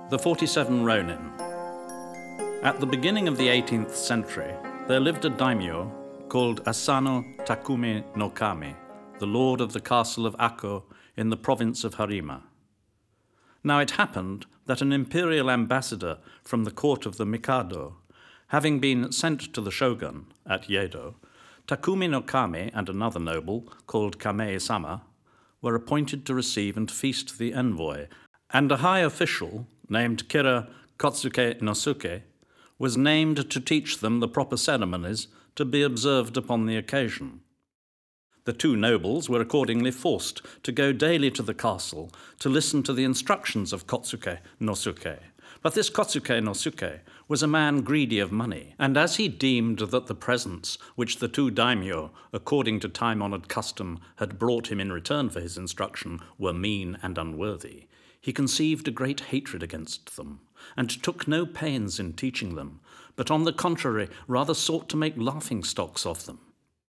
The 47 Ronin. At the beginning of the 18th century, there lived a daimyo called Asano Takumi no Kami, the lord of the castle of Ako in the province of Harima. Now it happened that an imperial ambassador from the court of the Mikado, having been sent to the shogun at Yedo, Takumi no Kami and another noble called Kamei-sama were appointed to receive and feast the envoy, and a high official named Kira Kotsuke no Suke was named to teach them the proper ceremonies to be observed upon the occasion. The two nobles were accordingly forced to go daily to the castle to listen to the instructions of Kotsuke no Suke. But this Kotsuke no Suke was a man greedy of money, and as he deemed that the presents which the two daimyo, according to time-honoured custom, had brought him in return for his instruction were mean and unworthy, he conceived a great hatred against them, and took no pains in teaching them, but on the contrary rather sought to make laughing-stocks of them.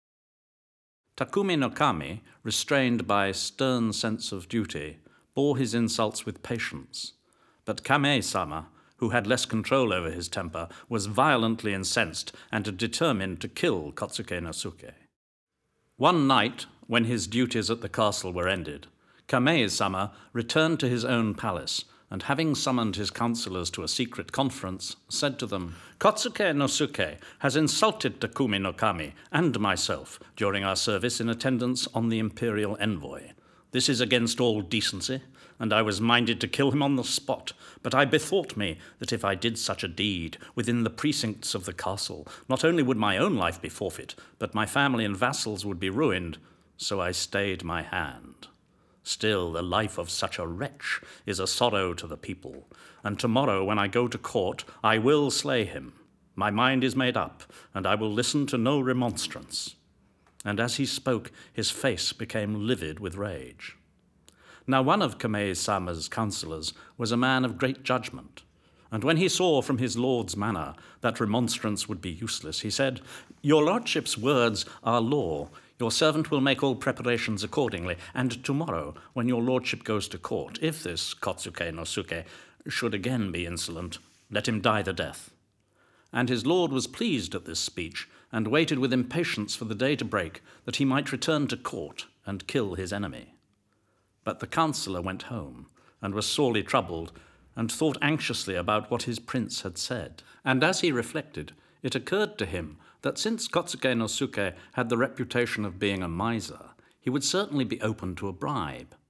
Takumi no Kami, restrained by a stern sense of duty, bore his insults with patience, but Kamei-sama, who had less control over his temper, was violently incensed and determined to kill Kotsuke no Suke. One night, when his duties at the castle were ended, Kamei-sama returned to his own palace, and having summoned his councillors to a secret conference, said to them, "Kotsuke no Suke has insulted Takumi no Kami and myself during our service in attendance on the imperial envoy. This is against all decency, and I was minded to kill him on the spot, but I bethought me that if I did such a deed within the precincts of the castle, not only would my own life be forfeit, but my family and vassals would be ruined, so I stayed my hand. Still, the life of such a wretch is a sorrow to the people, and tomorrow when I go to court, I will slay him. My mind is made up, and I will listen to no remonstrance." And as he spoke, his face became livid with rage. Now one of Kamei-sama's councillors was a man of great judgment, and when he saw from his lord's manner that remonstrance would be useless, he said, "Your lordship's words are law. Your servant will make all preparations accordingly, and tomorrow, when your lordship goes to court, if this Kotsuke no Suke should again be insolent, let him die the death." And his lord was pleased at this speech, and waited with impatience for the day to break, that he might return to court and kill his enemy. But the councillor went home, and was sorely troubled, and thought anxiously about what his prince had said. And as he reflected, it occurred to him that since Kotsuke no Suke had the reputation of being a miser, he would certainly be open to a bribe.